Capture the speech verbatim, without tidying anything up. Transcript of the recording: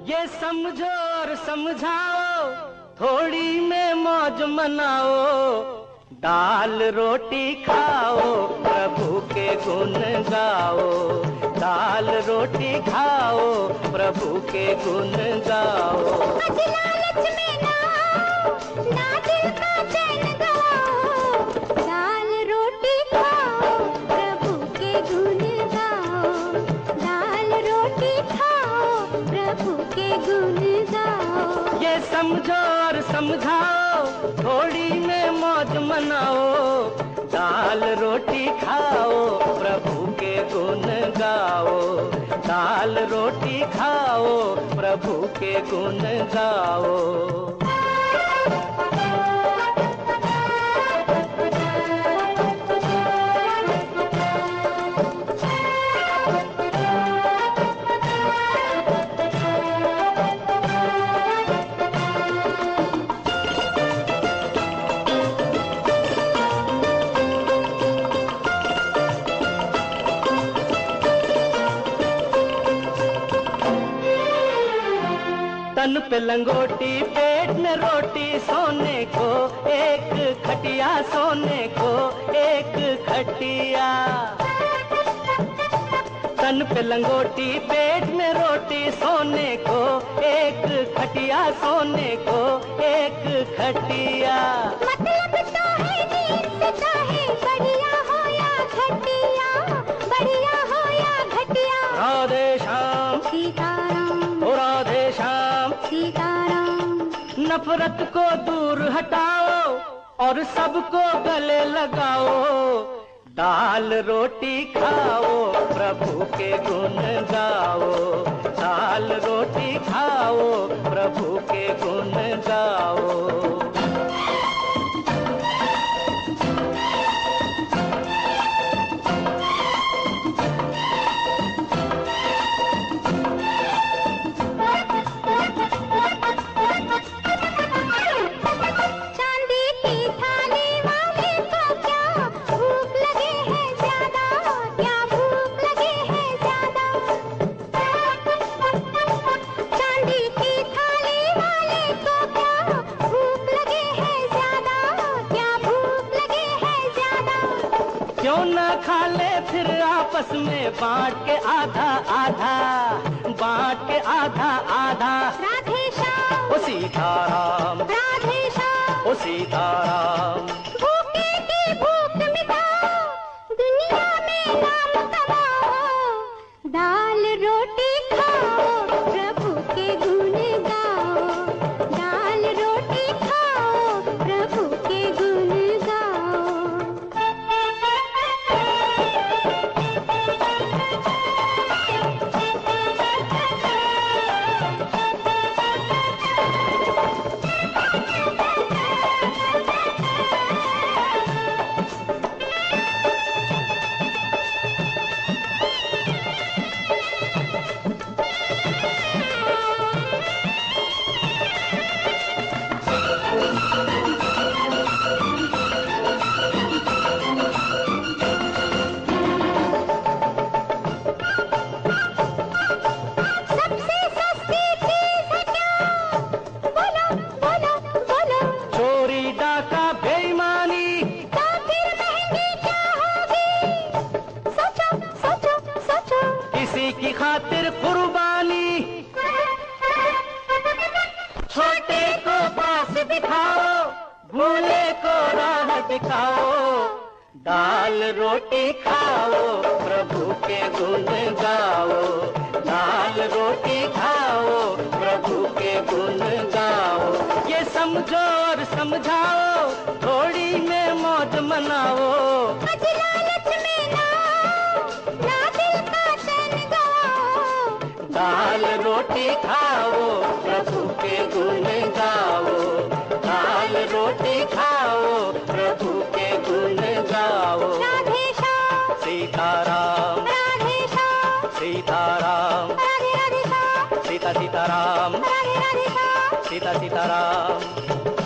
ये समझो और समझाओ, थोड़ी में मौज मनाओ, दाल रोटी खाओ, प्रभु के गुण गाओ। दाल रोटी खाओ, प्रभु के गुण गाओ। आज लालच में ना आओ, ना दिल का चैन गवाओ। दाल रोटी खाओ, प्रभु के गुण गाओ। दाल रोटी खाओ, प्रभु के गुण गाओ। ये समझो और समझाओ, थोड़ी में मौज मनाओ, दाल रोटी खाओ, प्रभु के गुण गाओ। दाल रोटी खाओ, प्रभु के गुण गाओ। तन पे लंगोटी, पेट में रोटी, सोने को एक खटिया, सोने को एक खटिया। तन पे लंगोटी, पेट में रोटी, सोने को एक खटिया, सोने को एक खटिया। मतलब तो है नींद से चाहे बढ़िया हो या घटिया, बढ़िया हो या घटिया। राधे श्याम सीताराम, ओ राधे श्याम सीताराम। नफरत को दूर हटाओ और सबको गले लगाओ, दाल रोटी खाओ, प्रभु के गुण गाओ। दाल रोटी खाओ, प्रभु के गुण गाओ। क्यों ना खा ले फिर आपस में बांट के आधा आधा, बांट के आधा आधा। राधे श्याम, ओ सीताराम, राधे श्याम, ओ सीताराम। भूखे की भूख मिटाओ, दुनिया में नाम कमाओ। दाल रोटी खाओ, प्रभु के गुण गाओ। दाल रोटी खाओ, प्रभु के गुण गाओ। की खातिर कुर्बानी, छोटे को पास दिखाओ, भूले को राह दिखाओ। दाल रोटी खाओ, प्रभु के गुण गाओ। दाल रोटी खाओ, प्रभु के गुण गाओ। ये समझो और समझाओ, थोड़ी में मौज मनाओ। दाल रोटी खाओ, प्रभु के गुण गाओ। दाल रोटी खाओ, प्रभु के गुण गाओ। राधे श्याम, सीताराम, राधे श्याम, सीताराम, राधे राधे श्याम, सीता सीताराम, राधे राधे श्याम, सीता सीताराम।